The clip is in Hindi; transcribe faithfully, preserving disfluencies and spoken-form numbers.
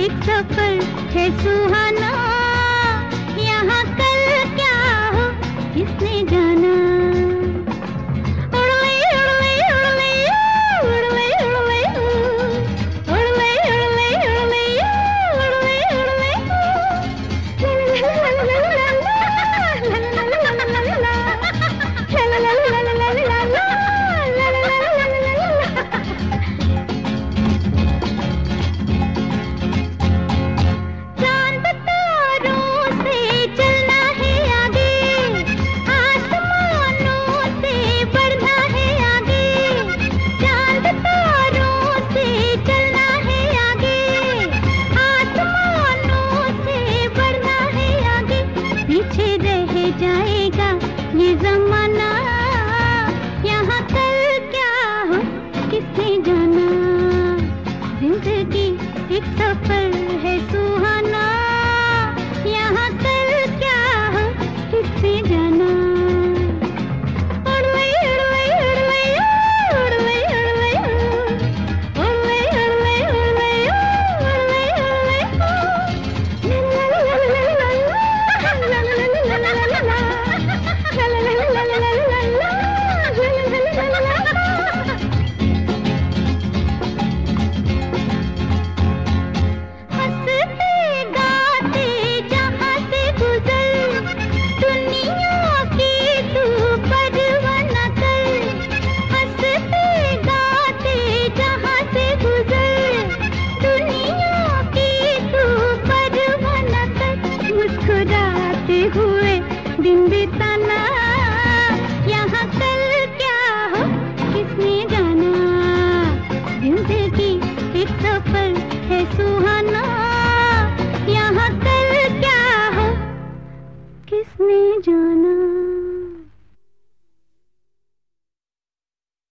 एक सफर है सुहाना, यहाँ कल क्या हो किसने जाना। उड़ले उड़ले उड़ले उड़ले उड़ले उड़ले उड़ले उड़ले उड़ले उड़ले जाएगा ये ज़माना, यहाँ कल क्या हो किसने जाना। जिंदगी एक सफर है सुहाना, यहाँ कल क्या हो किसने जाना। उड़ले उड़ले उड़ले उड़ले उड़ले उड़ले उड़ले उड़ले हुए दिन बिताना, यहाँ कल क्या हो किसने जाना। जिंदगी एक सफर है सुहाना।